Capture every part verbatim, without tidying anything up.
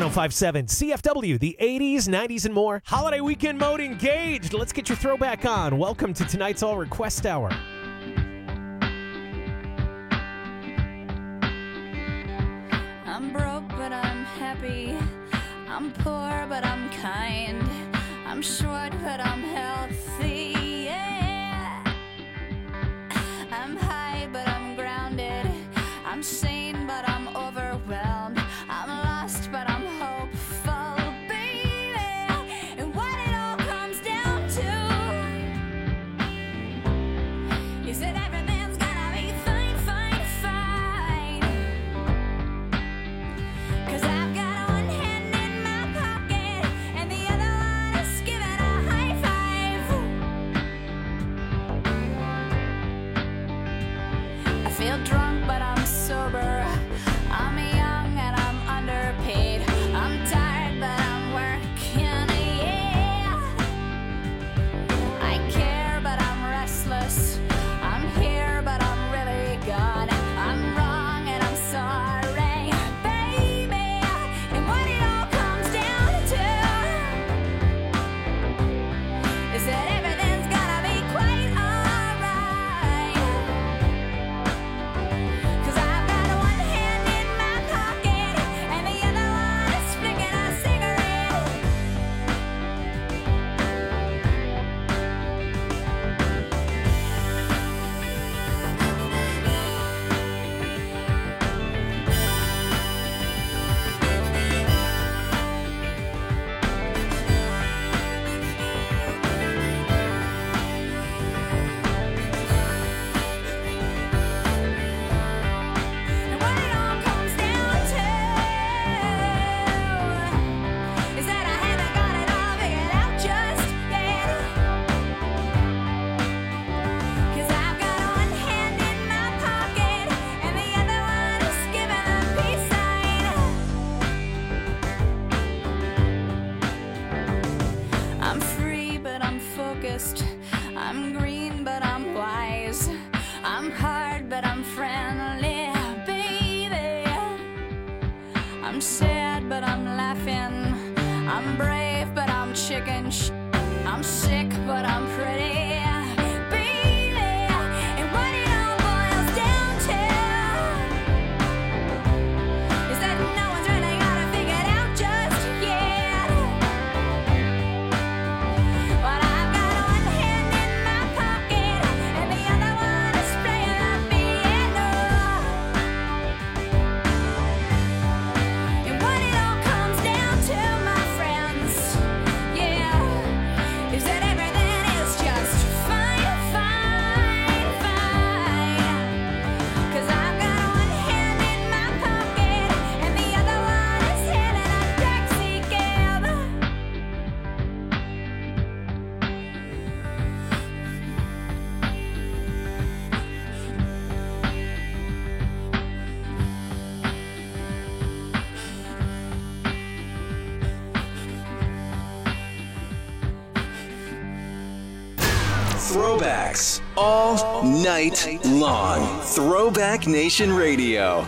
one oh five point seven C F W, the eighties, nineties, and more. Holiday weekend mode engaged. Let's get your throwback on. Welcome to tonight's All Request Hour. I'm broke, but I'm happy. I'm poor, but I'm kind. I'm short, but I'm healthy. Yeah. I'm high, but I'm grounded. I'm sane, but I'm overwhelmed. I'm lost, but I'm hopeful, baby. And what it all comes down to is that everything's gonna be fine, fine, fine. 'Cause I've got one hand in my pocket and the other one is giving a high five. I feel drunk, but I'm sober. I'm young and I'm underpaid. I'm tired, but I'm working, yeah. I care, but I'm restless. I'm here, but I'm really gone. I'm wrong and I'm sorry, baby. And what it all comes down to is that everything's gonna be quite alright. 'Cause I've got one hand in my pocket and the other one is flicking a cigarette. And what it all comes down to is that I haven't got it all figured out just yet. 'Cause I've got one hand in my pocket and the other one is giving a peace sign. I'm free, but I'm focused. I'm green, but I'm wise. I'm hard, but I'm friendly, baby. I'm sad, but I'm laughing. I'm brave, but I'm chicken sh- I'm sick, but I'm pretty, baby. And what it all boils down to is that no one's really got it figured out just yet. But I've got one hand in my pocket and the other one is playing the piano. And what it all comes down to, my friends, yeah, is that everything is just fine, fine, fine. 'Cause I've got one hand in my pocket and the other one is hailing a taxi cab. Throwbacks all night long. Throwback Nation Radio.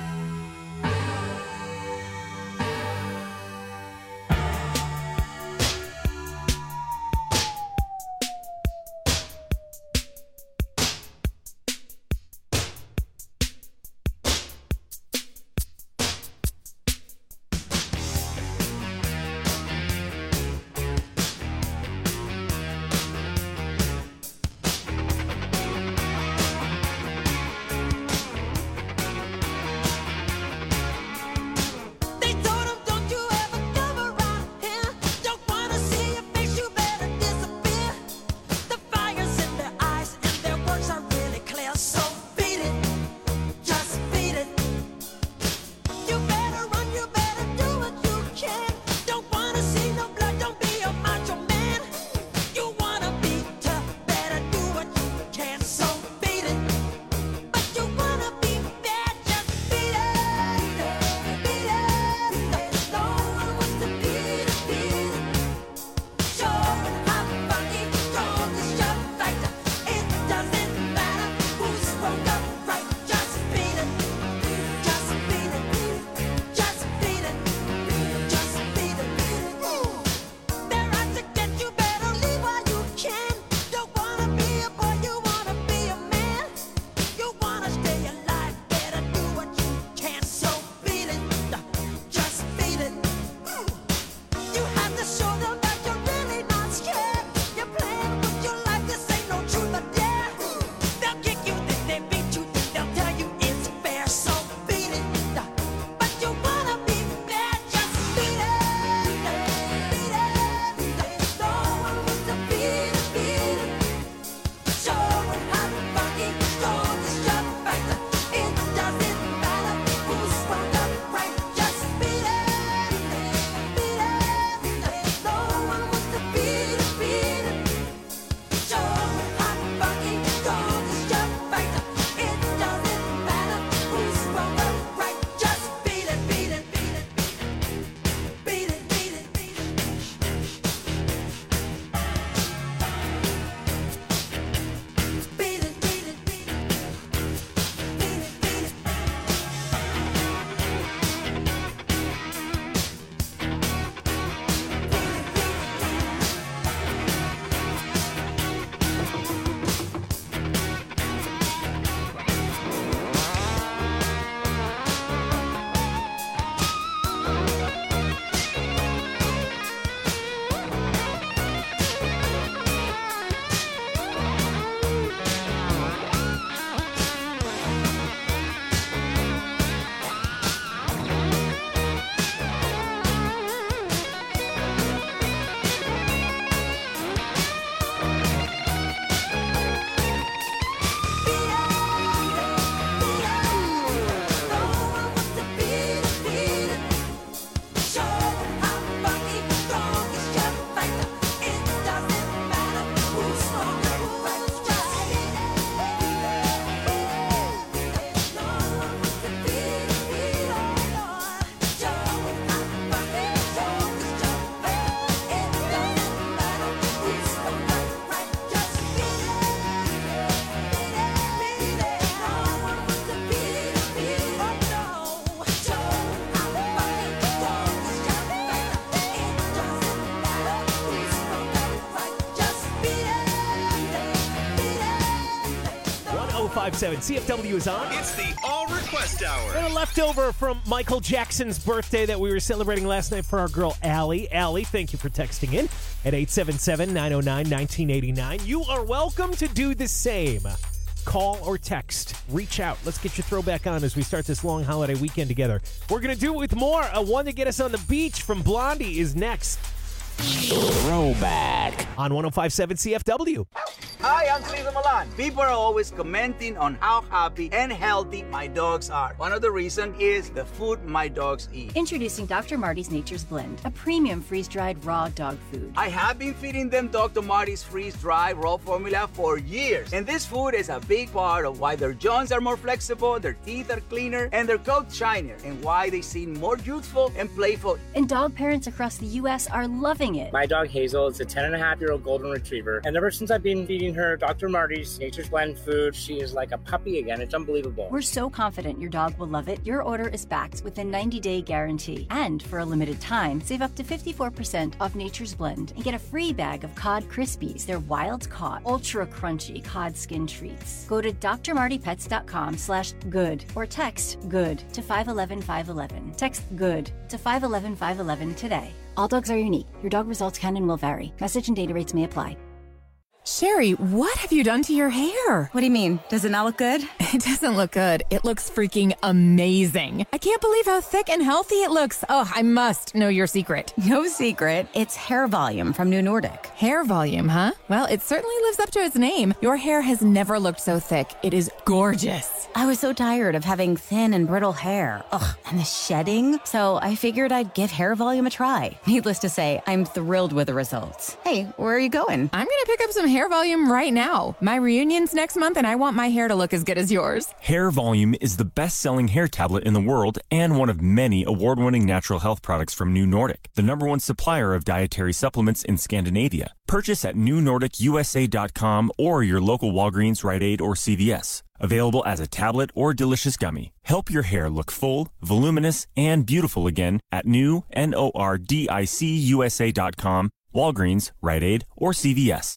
five seven C F W is on. It's the All Request Hour. And a leftover from Michael Jackson's birthday that we were celebrating last night for our girl, Allie. Allie, thank you for texting in at eight seven seven, nine oh nine, one nine eight nine. You are welcome to do the same. Call or text. Reach out. Let's get your throwback on as we start this long holiday weekend together. We're going to do it with more. A one to get us on the beach from Blondie is next. Throwback on one oh five point seven C F W. Hi, I'm Cesar Milan. People are always commenting on how happy and healthy my dogs are. One of the reasons is the food my dogs eat. Introducing Doctor Marty's Nature's Blend, a premium freeze-dried raw dog food. I have been feeding them Doctor Marty's freeze-dried raw formula for years. And this food is a big part of why their jaws are more flexible, their teeth are cleaner, and their coats shinier, and why they seem more youthful and playful. And dog parents across the U S are loving it. My dog Hazel is a ten and a half year old golden retriever, and ever since I've been feeding her Doctor Marty's Nature's Blend food, she is like a puppy again. It's unbelievable. We're so confident your dog will love it. Your order is backed with a ninety day guarantee. And for a limited time, save up to fifty-four percent off Nature's Blend and get a free bag of Cod Krispies. They're wild caught, ultra crunchy cod skin treats. Go to drmartypets.com slash good or text good to five one one five one one. Text good to five one one five one one today. All dogs are unique. Your dog results can and will vary. Message and data rates may apply. Sherry, what have you done to your hair? What do you mean? Does it not look good? It doesn't look good. It looks freaking amazing. I can't believe how thick and healthy it looks. Oh, I must know your secret. No secret. It's hair volume from New Nordic. Hair volume, huh? Well, it certainly lives up to its name. Your hair has never looked so thick. It is gorgeous. I was so tired of having thin and brittle hair. Ugh, and the shedding. So I figured I'd give hair volume a try. Needless to say, I'm thrilled with the results. Hey, where are you going? I'm going to pick up some hair volume right now. My reunion's next month and I want my hair to look as good as yours. Hair Volume is the best-selling hair tablet in the world and one of many award-winning natural health products from New Nordic, the number one supplier of dietary supplements in Scandinavia. Purchase at new nordic u s a dot com or your local Walgreens, Rite Aid, or C V S. Available as a tablet or delicious gummy. Help your hair look full, voluminous, and beautiful again at new nordic u s a dot com, Walgreens, Rite Aid, or C V S.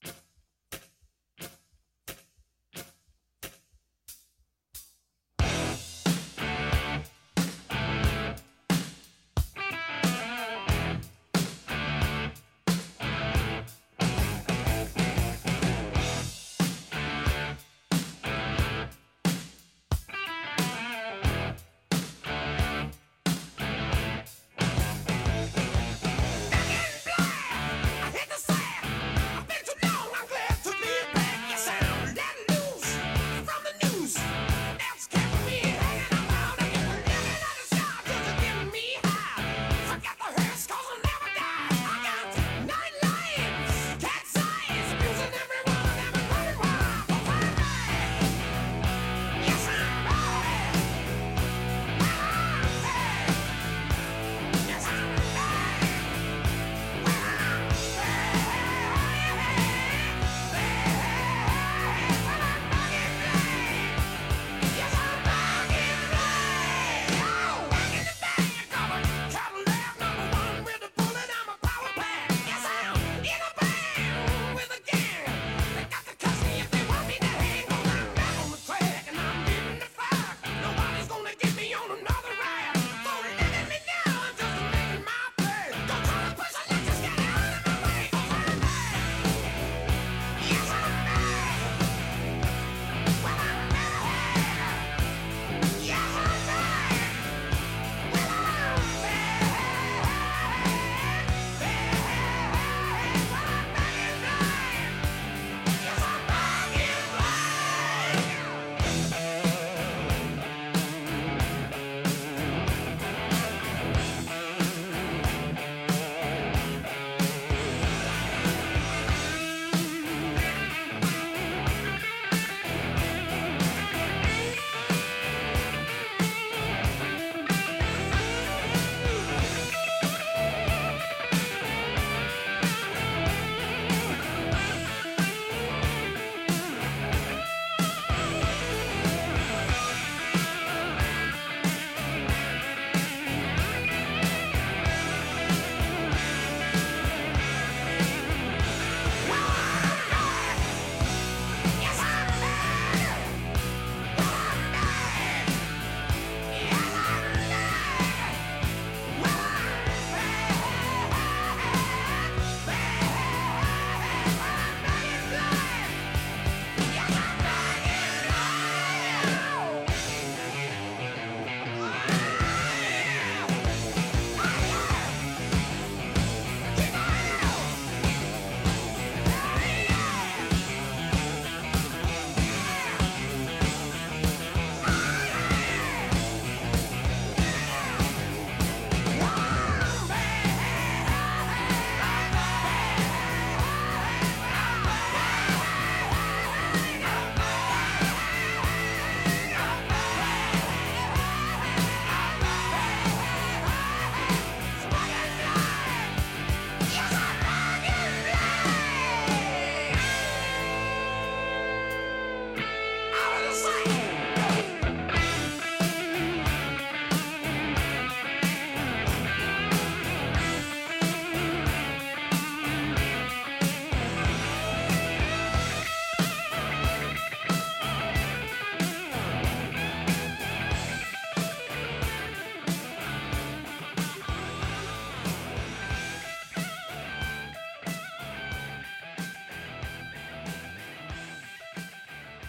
I hit the sand. I've been too long.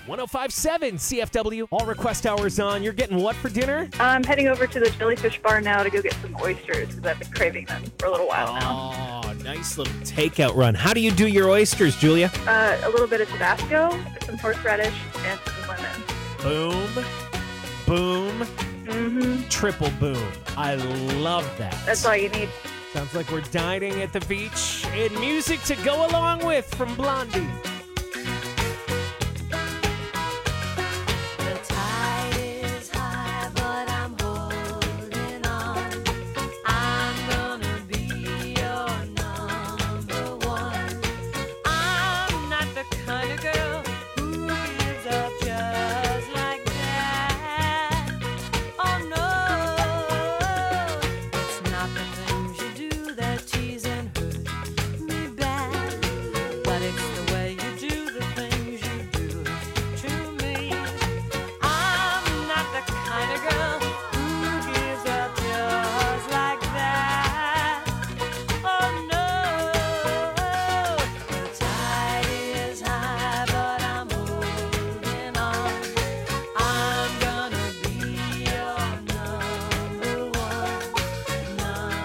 one oh five point seven C F W. All request hours on. You're getting what for dinner? I'm heading over to the Jellyfish Bar now to go get some oysters because I've been craving them for a little while now. Oh, nice little takeout run. How do you do your oysters, Julia? Uh, a little bit of Tabasco, some horseradish, and some lemon. Boom. Boom. Mm-hmm. Triple boom. I love that. That's all you need. Sounds like we're dining at the beach and music to go along with from Blondie. The tide is high, but I'm holding on. I'm gonna be your number one. I'm not the kind of girl who gives up just like that. Oh no, it's not the things you do that tease and hurt me bad, but it's the way you do the things you do to me. I'm not the kind of girl who gives up just like that. Oh no, the tide is high, but I'm holding on. I'm gonna be your number one,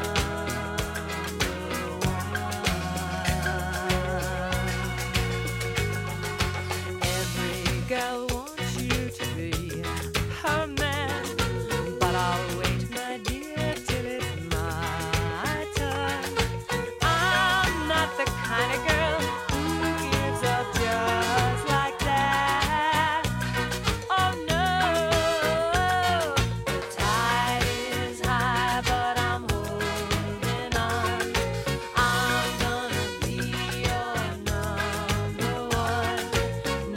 number one. Every girl wants you to be her man, but I'll wait, my dear, till it's my turn. I'm not the kind of girl who gives up just like that. Oh no, the tide is high, but I'm holding on. I'm gonna be your number one,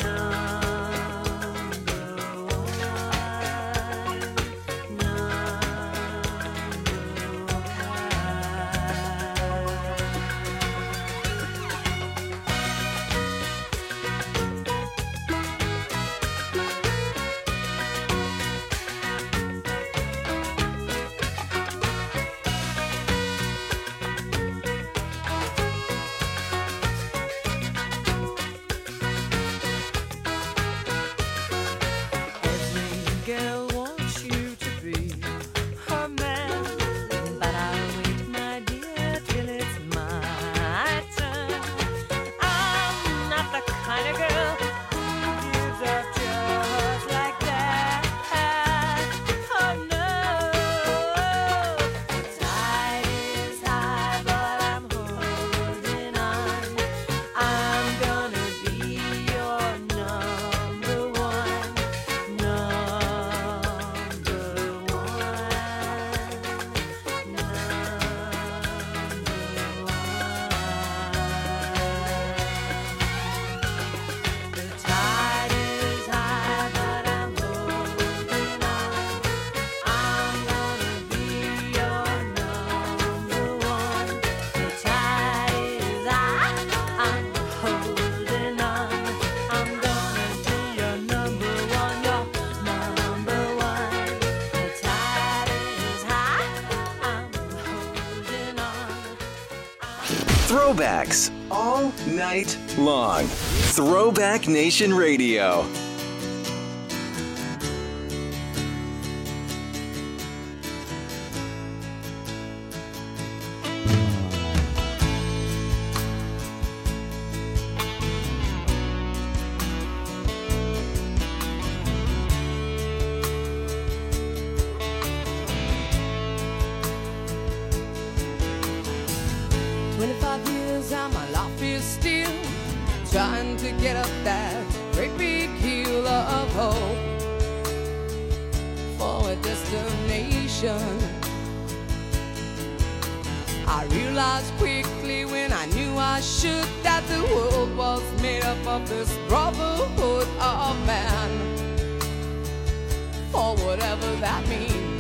Every girl wants you to be her man, but I'll wait, my dear, till it's my turn. I'm not the kind of girl who gives up just like that. Oh no, the tide is high, but I'm holding on. I'm gonna be your number one, number one. The tide is high, but I'm holding on. I'm gonna be your number one. The tide is high, I'm holding on. I'm gonna be your number one, your number one. The tide is high, I'm holding on. Throwbacks all night long. Throwback Nation Radio. twenty-five years and my life is still trying to get up that great big hill of hope for a destination. I realized quickly when I knew I should that the world was made up of this brotherhood of man, for whatever that means.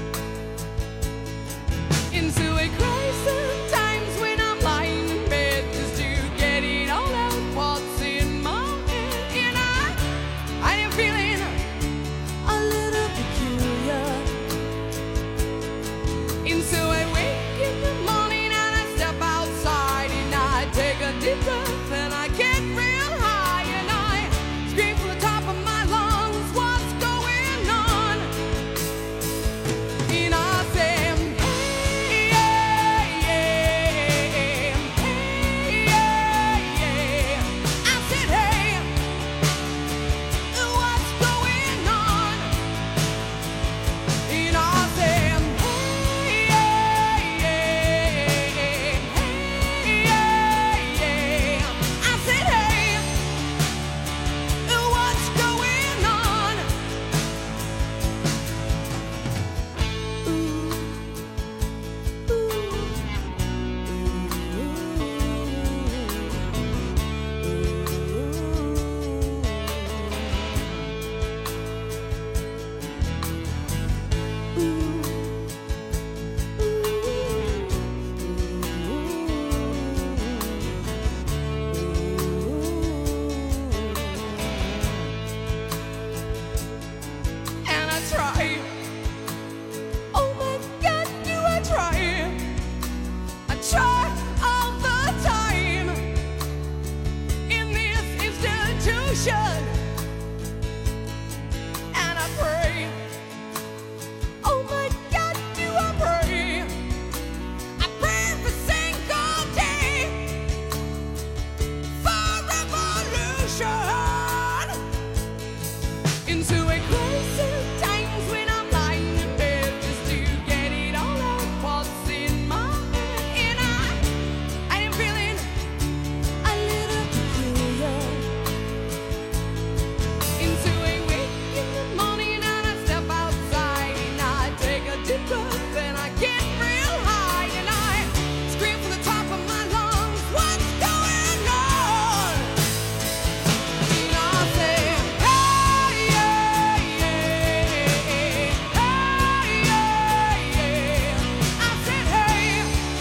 Into a crisis times when I'm lying in bed just to get it all out what's in my head. And I, I am feeling a little peculiar. And so I wake in the morning and I step outside and I take a deep breath and I get real high and I scream from the top of revolution. And I pray, oh my God, do I pray? I pray every single day for revolution. Into a closer times when I'm lying in bed just to get it all out what's in my head. And I, I am feeling a little peculiar. Into a wake in the morning and I step outside and I take a deep breath and I get real high and I scream from the top of my lungs, what's going on? And I say, hey, yeah, yeah, hey, yeah, yeah. I said, hey,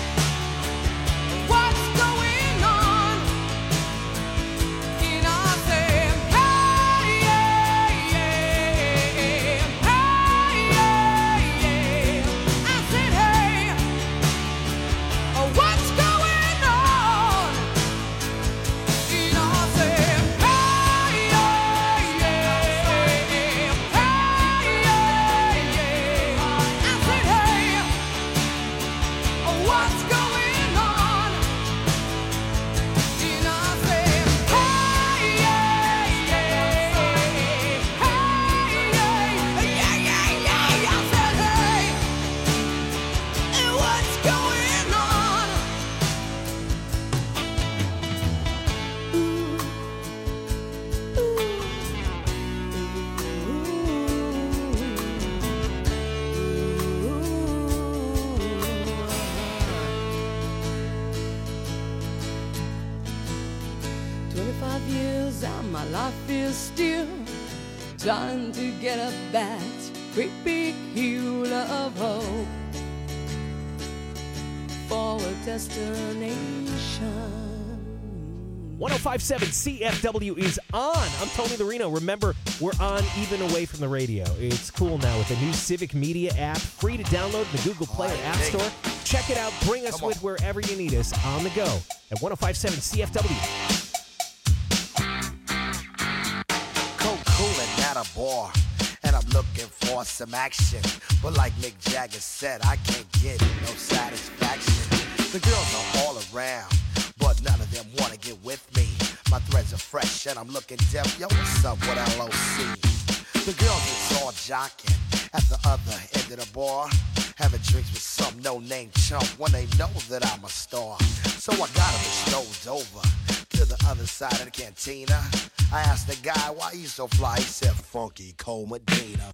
what's going on? And I said, hey, yeah, yeah, hey, yeah, yeah. I said, hey, oh, what's going on? And I said, hey, yeah, yeah, hey, yeah, yeah. I said, hey, oh, what's going on? And I said, hey, yeah, yeah, hey, yeah, yeah, yeah, yeah. I said, hey, and what's going on? Twenty-five years and my life is still trying to get up that great big hill of hope for a destination. one oh five point seven C F W is on. I'm Tony the Reno. Remember, we're on even away from the radio. It's cool now with the new Civic Media app, free to download in the Google Play or App Store. Check it out. Bring us with wherever you need us on the go at one oh five point seven C F W. Cold cooling at a bar, and I'm looking for some action. But like Mick Jagger said, I can't get no satisfaction. The girls are all around, but none of them wanna get with me. My threads are fresh and I'm looking deaf. Yo, what's up with L O C? The girls is all jocking at the other end of the bar, having drinks with some no-name chump when they know that I'm a star. So I got them strolled over to the other side of the cantina. I asked the guy why you so fly. He said, Funky Cole Medina.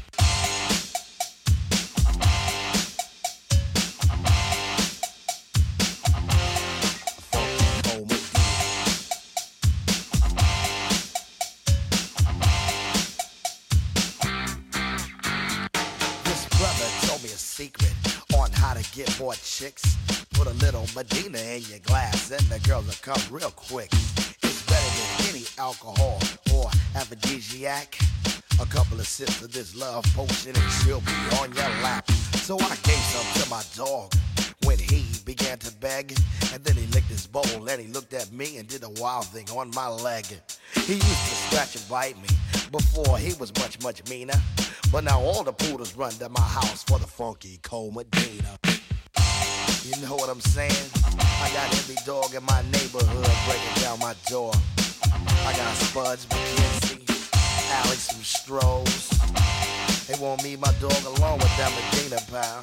Secret on how to get more chicks. Put a little Medina in your glass and the girls will come real quick. It's better than any alcohol or aphrodisiac. A couple of sips of this love potion and she'll be on your lap. So I gave some to my dog when he began to beg. And then he licked his bowl and he looked at me and did a wild thing on my leg. He used to scratch and bite me before he was much, much meaner. But now all the poodles run to my house for the Funky Cole Medina. You know what I'm saying? I got every dog in my neighborhood breaking down my door. I got Spuds, McKenzie, Alex from Strohs. They want me, my dog, along with that Medina pal.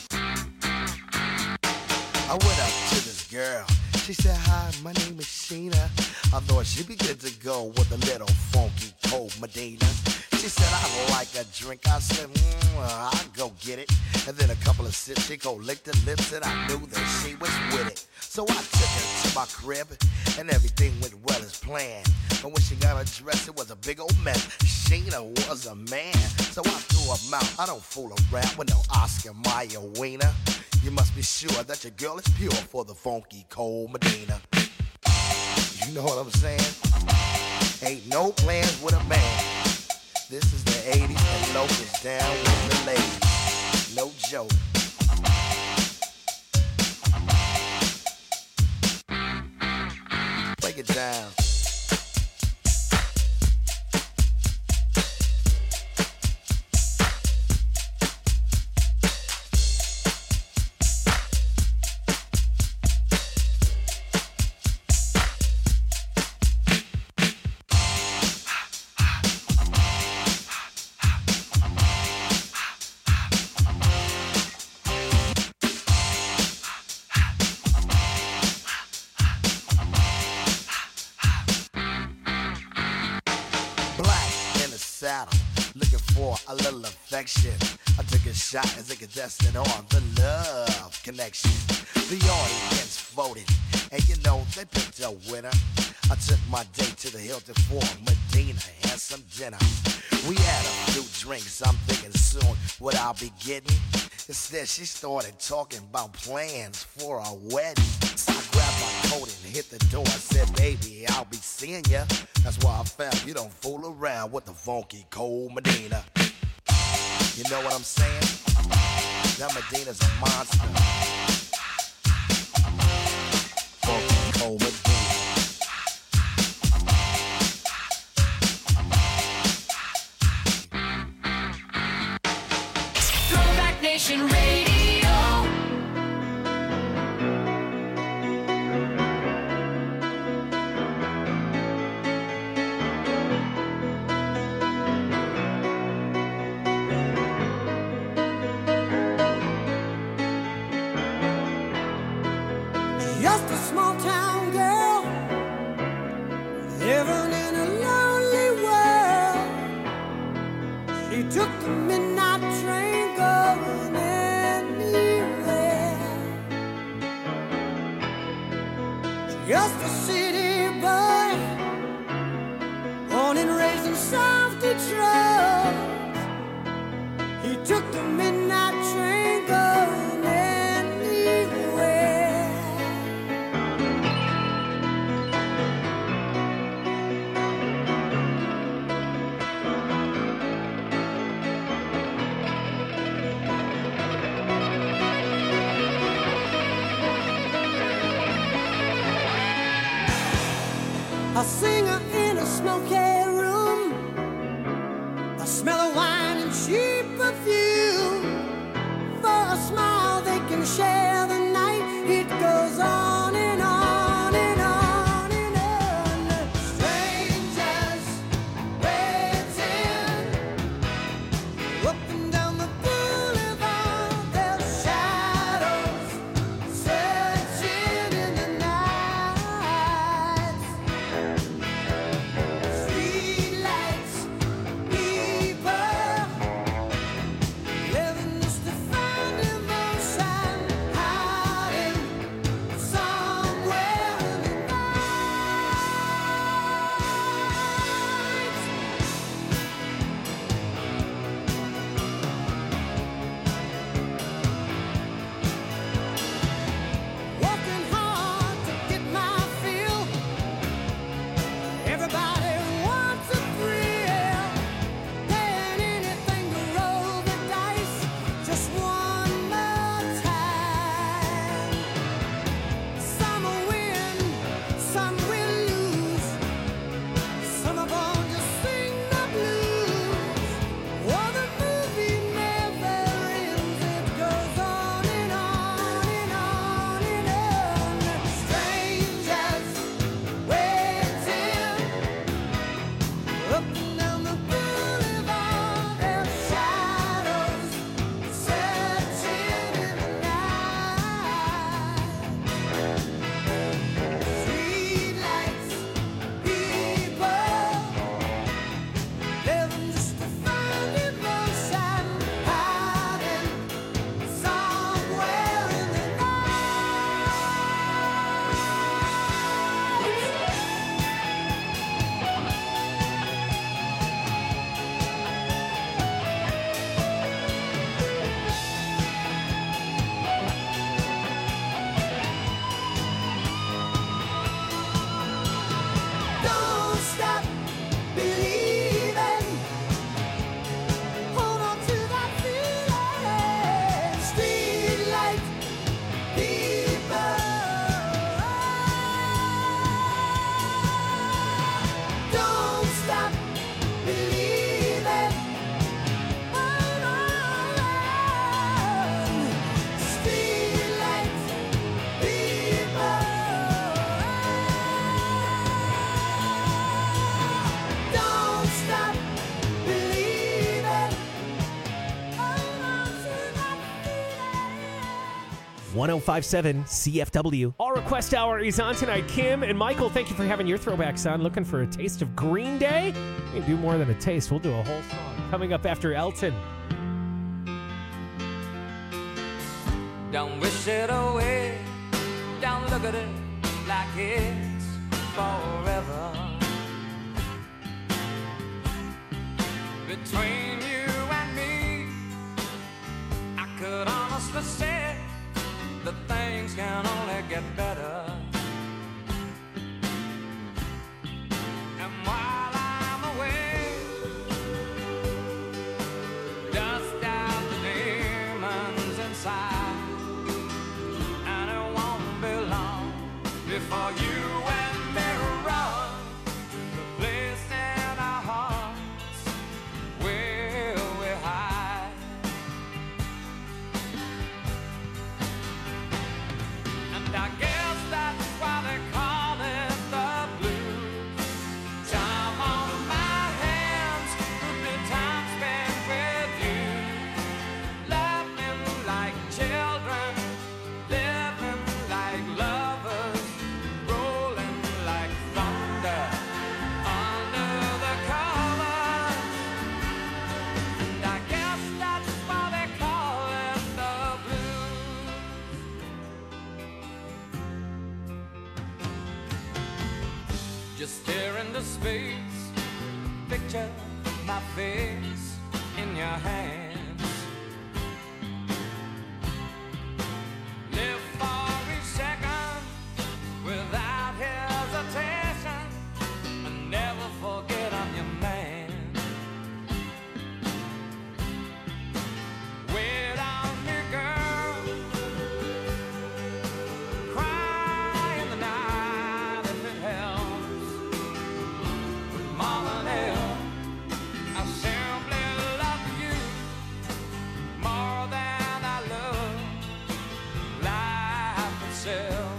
I went up to this girl. She said, hi, my name is Sheena. I thought she'd be good to go with a little Funky Cole Medina. She said, I'd like a drink. I said, mm, I'll go get it. And then a couple of sips, she go lick the lips, and I knew that she was with it. So I took her to my crib, and everything went well as planned. And when she got her dress, it was a big old mess. Sheena was a man, so I threw her mouth. I don't fool around with no Oscar Mayer wiener. You must be sure that your girl is pure for the Funky Cole Medina. You know what I'm saying? Ain't no plans with a man. This is the eighties and Locust down with the ladies. No joke. Break it down. battle, looking for a little affection. I took a shot as a contestant on the Love Connection. The audience voted, and you know they picked a winner. I took my date to the Hilton for Medina and some dinner. We had a few drinks, I'm thinking soon what I'll be getting. Instead, she started talking about plans for a wedding. So I grabbed my coat and hit the door. I said, baby, I'll be seeing ya. That's why I found you don't fool around with the funky cold Medina. You know what I'm saying? That Medina's a monster. Funky cold Medina. Nation Radio. Just a small town girl living in a lonely world. She took the midnight train going anywhere. Just a city boy, born and raised in South Detroit. He took the midnight train going anywhere. A singer in a smoky room, the smell of wine and cheap perfume. For a smile they can share the night. It goes on and on and on and on. Strangers waiting up and down the boulevard. Their shadows searching in the night. Street lights, people one oh five seven C F W. Our request hour is on tonight. Kim and Michael, thank you for having your throwbacks on. Looking for a taste of Green Day? We can do more than a taste. We'll do a whole song. Coming up after Elton. Don't wish it away. Don't look at it like it's forever. Between you and me, I could honestly say that things can only get better. And while I'm away, dust out the demons inside, and it won't be long before you and me run the place in our hearts where we hide. And I guess that's why they call it the blues. Time on my hands could be time spent with you, laughing like children, living like lovers, rolling like thunder under the covers. And I guess that's why they call it the blues. Just stare into space, picture my face in your hands. Live for each second without hesitation, and never forget I'm your man. Wait on me, girl. Cry in the night if it helps. But more than ever, I simply love you more than I love life itself.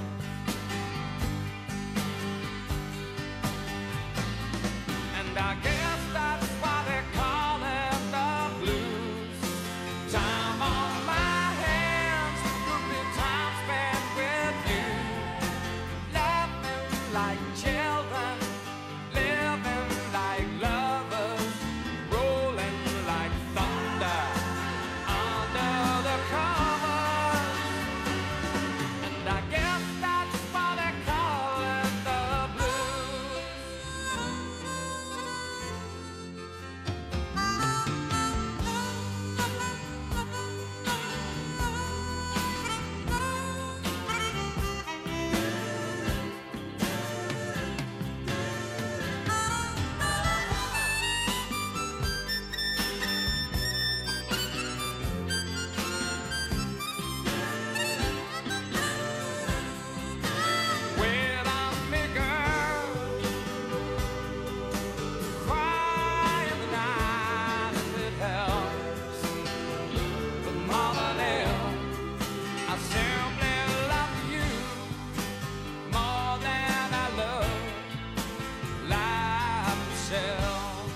And I guess that's why they call it the blues. Time on my hands could be time spent with you, laughing like children, living like lovers, rolling like thunder under the covers. And I guess that's why they call it the blues. Wait on me, girl. Cry in the night if it helps. But more than ever, I simply love you more than I love life itself.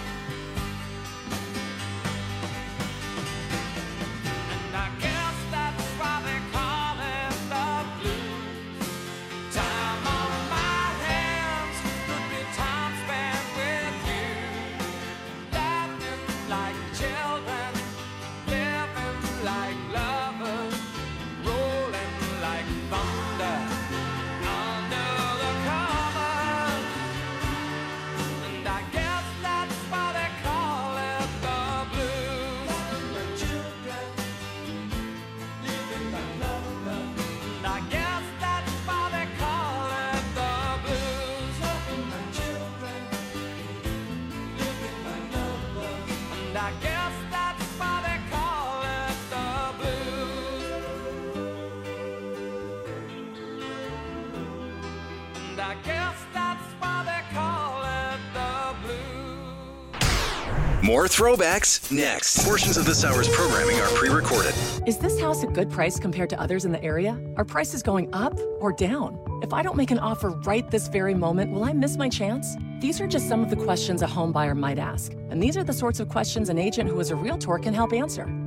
And I guess that's why they call it the blues. Time on my hands could be time spent with you, laughing like children, living like lovers, rolling like thunder under the covers. And I guess that's why they call it the blues. Children, living like lovers. And I guess that's why they call it the blues. Children, living like lovers. And I guess that's why they call it the blues. And I guess that's why they call it the blues. More throwbacks next. Portions of this hour's programming are pre-recorded. Is this house a good price compared to others in the area? Are prices going up or down? If I don't make an offer right this very moment, will I miss my chance? These are just some of the questions a home buyer might ask. And these are the sorts of questions an agent who is a realtor can help answer.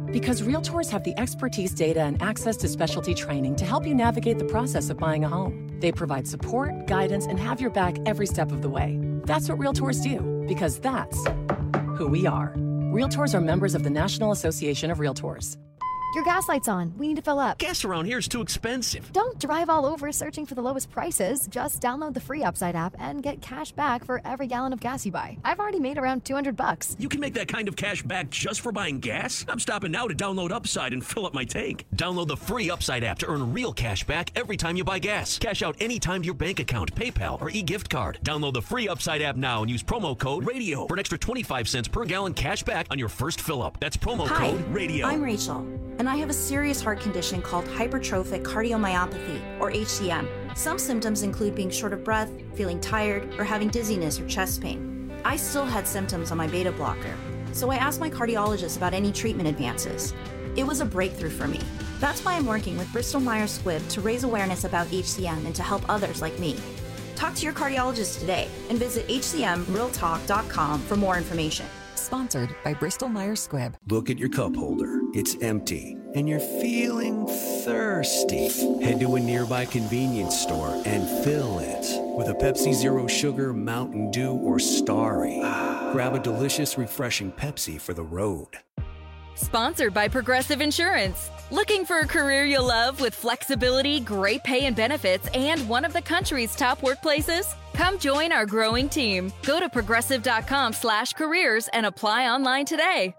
Because Realtors have the expertise, data, and access to specialty training to help you navigate the process of buying a home. They provide support, guidance, and have your back every step of the way. That's what Realtors do, because that's who we are. Realtors are members of the National Association of Realtors. Your gas light's on. We need to fill up. Gas around here is too expensive. Don't drive all over searching for the lowest prices. Just download the free Upside app and get cash back for every gallon of gas you buy. I've already made around two hundred bucks. You can make that kind of cash back just for buying gas? I'm stopping now to download Upside and fill up my tank. Download the free Upside app to earn real cash back every time you buy gas. Cash out anytime to your bank account, PayPal, or e-gift card. Download the free Upside app now and use promo code RADIO for an extra twenty-five cents per gallon cash back on your first fill up. That's promo Hi, code RADIO. I'm Rachel, and I have a serious heart condition called hypertrophic cardiomyopathy, or H C M. Some symptoms include being short of breath, feeling tired, or having dizziness or chest pain. I still had symptoms on my beta blocker, so I asked my cardiologist about any treatment advances. It was a breakthrough for me. That's why I'm working with Bristol Myers Squibb to raise awareness about H C M and to help others like me. Talk to your cardiologist today and visit H C M real talk dot com for more information. Sponsored by Bristol Myers Squibb. Look at your cup holder. It's empty. And you're feeling thirsty. Head to a nearby convenience store and fill it with a Pepsi Zero Sugar, Mountain Dew, or Starry. Grab a delicious, refreshing Pepsi for the road. Sponsored by Progressive Insurance. Looking for a career you'll love with flexibility, great pay and benefits, and one of the country's top workplaces? Come join our growing team. Go to progressive dot com slash careers and apply online today.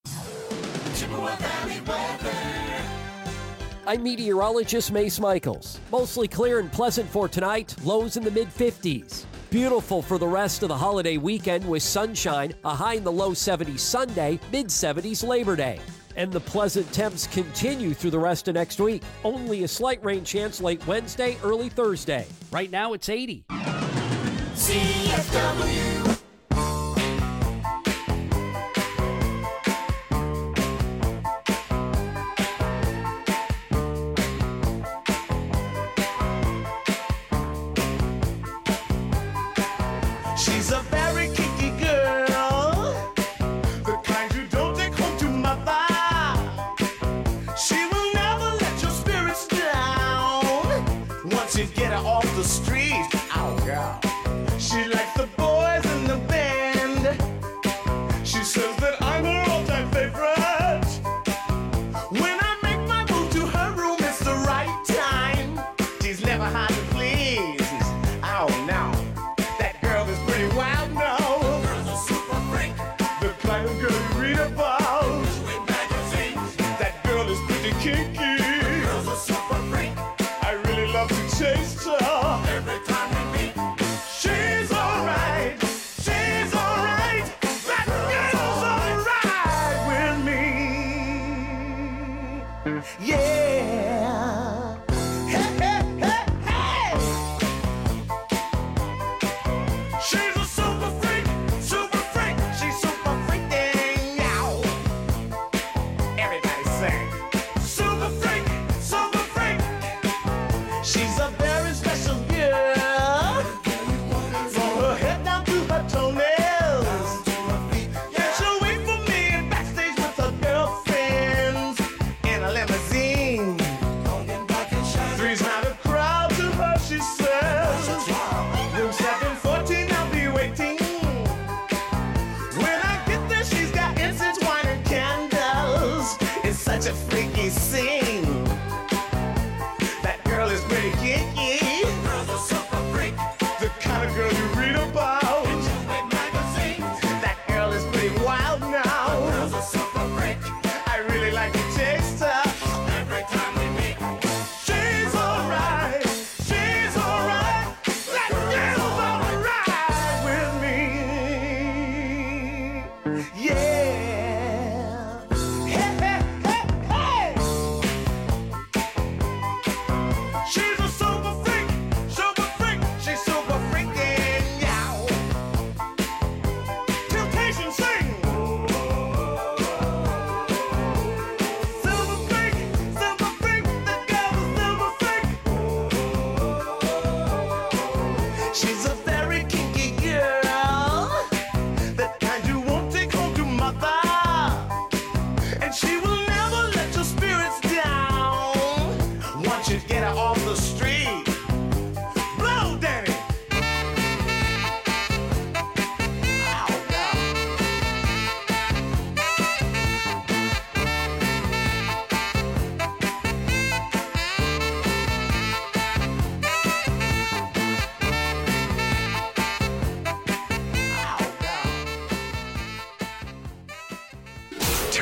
I'm meteorologist Mace Michaels. Mostly clear and pleasant for tonight, lows in the mid fifties. Beautiful for the rest of the holiday weekend with sunshine, a high in the low seventies Sunday, mid seventies Labor Day. And the pleasant temps continue through the rest of next week. Only a slight rain chance late Wednesday, early Thursday. Right now it's eighty. C F W. She's a very kinky girl, the kind you don't take home to mother. She will never let your spirits down once you get her off the street. Oh, girl. She likes the boys in the band. She says that I'm her all-time favorite. When I make my move to her room, it's the right time. She's never hard to please. Oh, no. That girl is pretty wild now.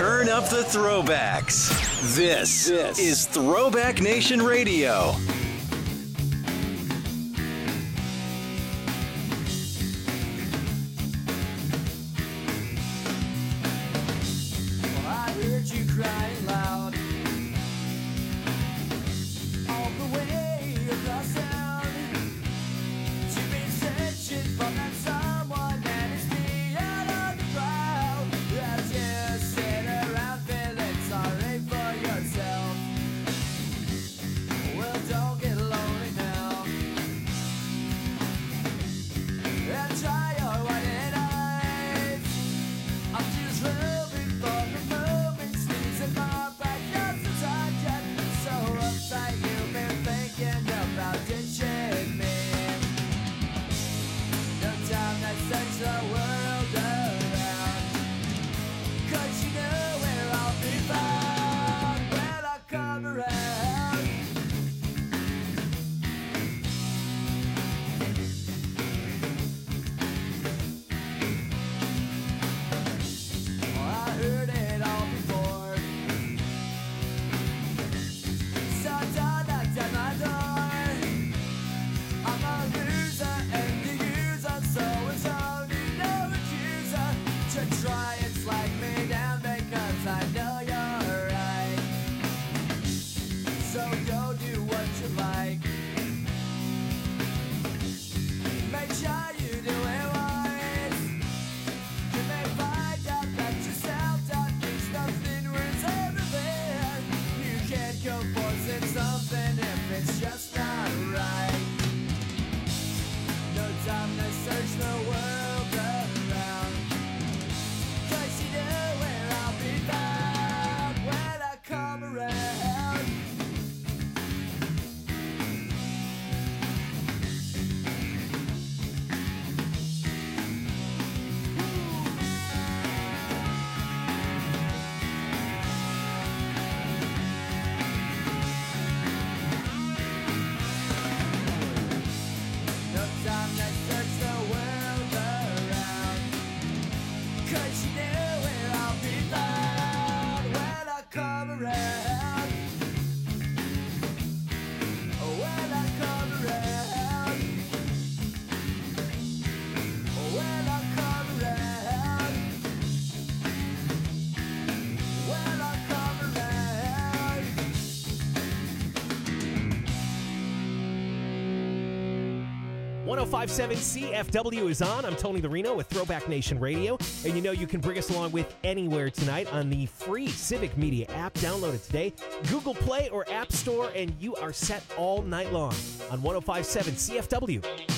Turn up the throwbacks. This, this is Throwback Nation Radio. Well, I heard you crying loud all the way across town. You've been searching for that someone that is beyond on the crowd. As you sit around feeling sorry for yourself. Well, don't get lonely now. And try your white eyes. I'm just hoping for the moment, squeezing my back just as I can. So uptight you've been thinking about ditching me. No time to search the world around, 'cause you know where I'll be found when I come around. I heard it all before. So don't knock at my door. I'm a loser and the user, so it's only no accuser to try and slag me down because I know you're right. So go do what you like. Make sure you do it wise. You may find out that yourself don't think nothing worth everything. You can't go forcing something if it's just not right. No time to search the world around, 'cause you know where I'll be found when I come around. No time to search the world around, 'cause you know where I'll be found when I come around. When I come around. When I come around. When I come around. one oh five point seven C F W is on. I'm Tony Larino with Throwback Nation Radio. And you know you can bring us along with anywhere tonight on the free Civic Media app. Download it today. Google Play or App Store, and you are set all night long on one oh five point seven C F W.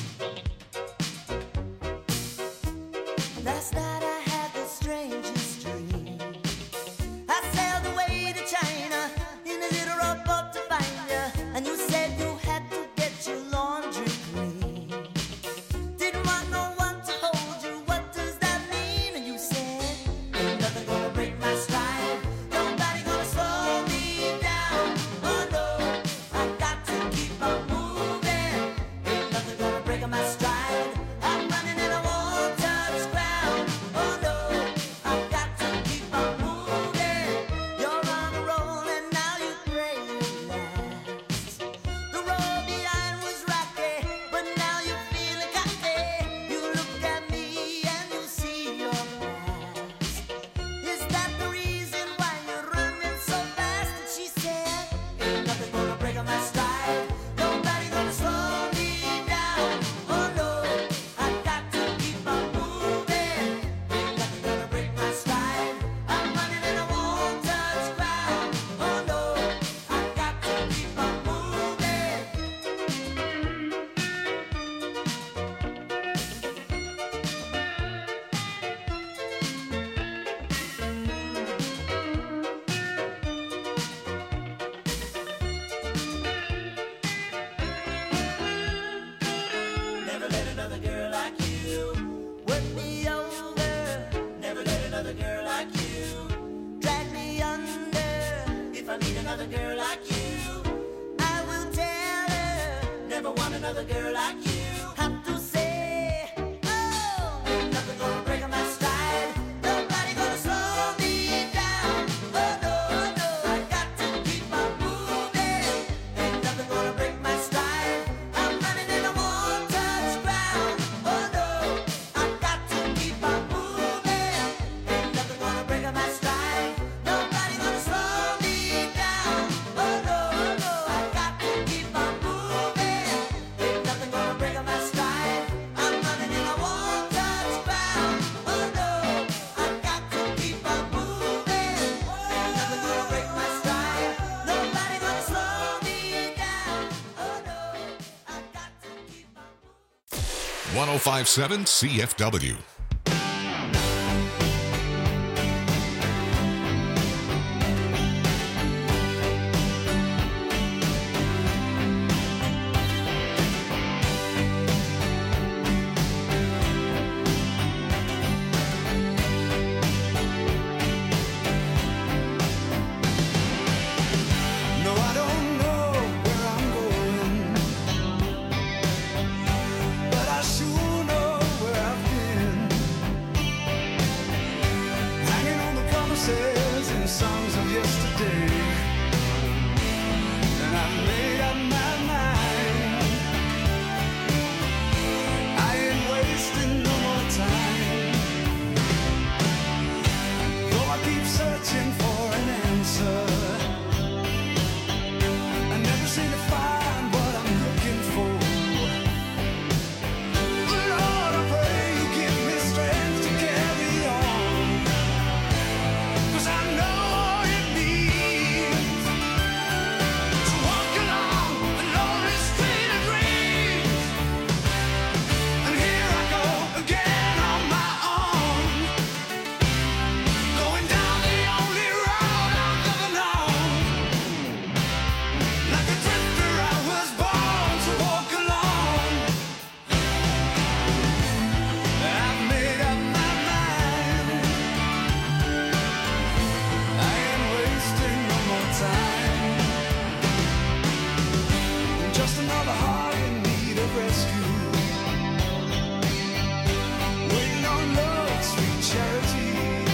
Last night I had the strangest dream. I sailed away to China in a little rowboat to find you, and you said you had to get your laundry clean. Didn't want no one to hold you. What does that mean? And you said, ain't nothing gonna break my stride. Nobody gonna slow me down. Oh no, I got to keep on moving. Ain't nothing gonna break my stride. I'm running and I won't touch ground. Oh one oh five point seven C F W. No, I don't know where I'm going, but I sure know where I've been. Hanging on the promises and songs of yesterday, and I made up my mind. I ain't wasting no more time. Though I keep searching for an answer, I never seem to find what I'm looking for. Lord, I pray you give me strength to carry on, 'cause I know all it means to walk along the lonely street of dreams. And here I go again on my own, going down the only road I've ever known. Like a drifter, I was born to walk alone. I've made up my mind. I ain't wasting no more time. Just another heart in need of rescue, waiting on love's sweet charity.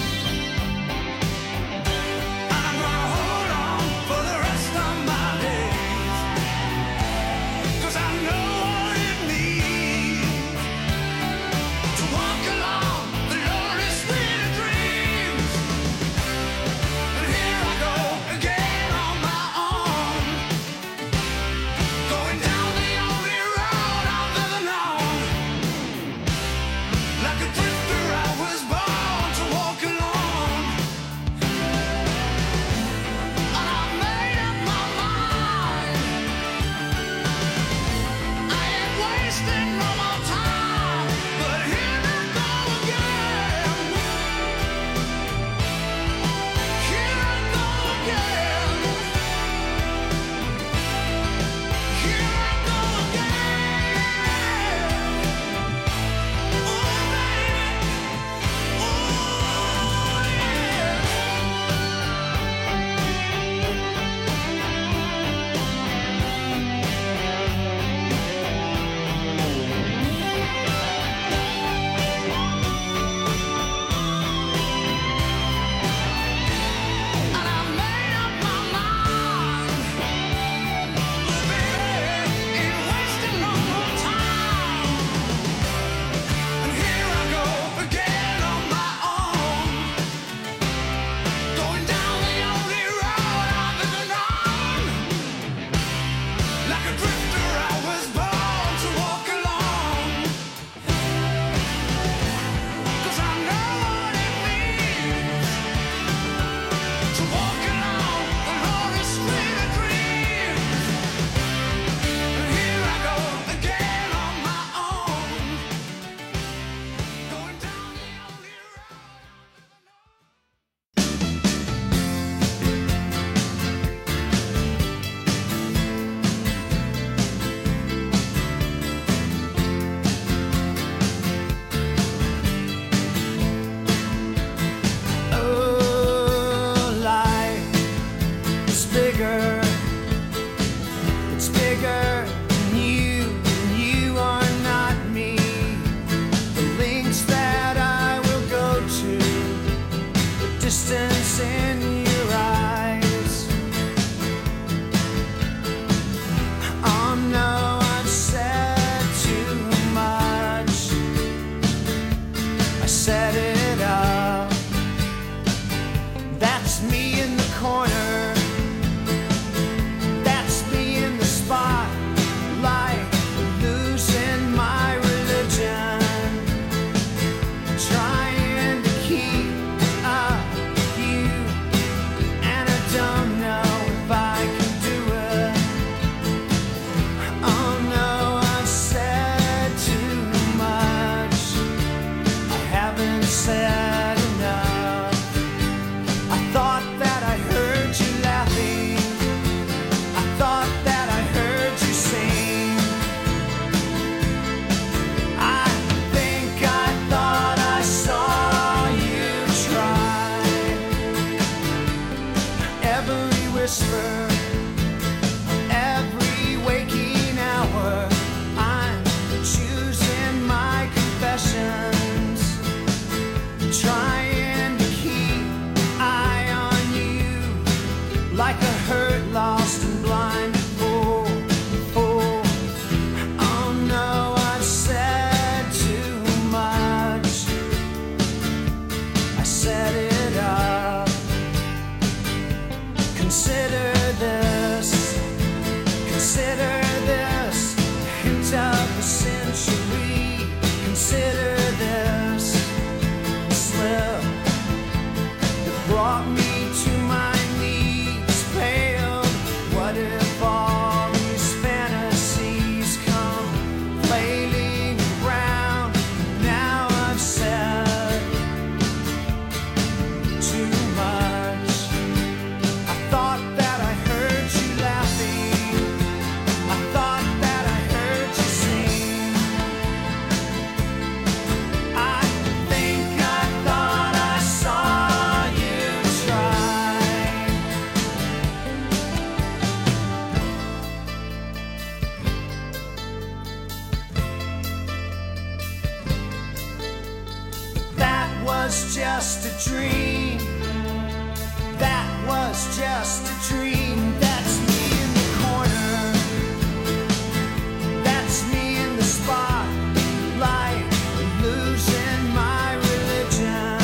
I'm gonna hold on for the rest of my days, 'cause I know what it means to walk along the lonely street of dreams. And here I go again on my own, going down the only road I've ever known. Like a drifter, I was born to walk alone. And I made up my mind. I ain't wasting no more time, but here I go again. Here I go again. Here I go again. Oh, baby. And I made up my mind. Oh, baby, ain't wasting no more time. And here I go again on my own, going down the only road I've ever known. Like a drifter, I was born to walk alone, 'cause I know what it means to walk along the lonely street of dreams. And here I go again on my own, going down the only road. Oh, life is bigger. It's bigger than you, and you are not me. The lengths that I will go to, the distance in your eyes. Oh no, I've said too much. I set it up. That's me in the corner. That's me in the spotlight, losing my religion, trying to keep up with you, and I don't know if I can do it. Oh no, I've said too much. was just a dream. That was just a dream. That's me in the corner. That's me in the spotlight, losing my religion,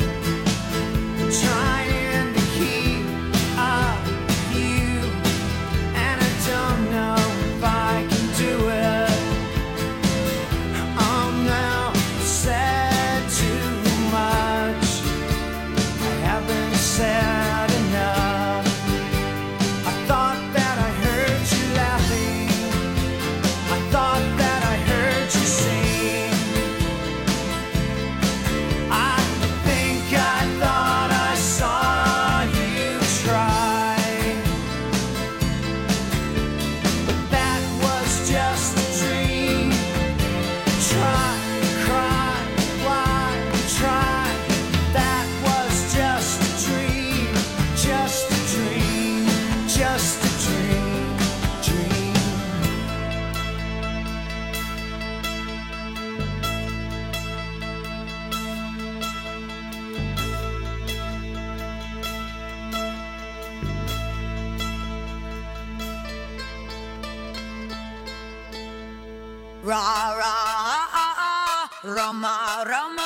trying to keep up with you, and I don't know if I can do it. I'm now said too much. I haven't said enough. I thought that I heard you laughing. I thought that I heard you sing. I think I thought I saw you try. But that was just a dream. Try, cry, why, try. That was just a dream. Just a dream. Just a dream. Dream. Ra ra ah, ah, ah, Rama Rama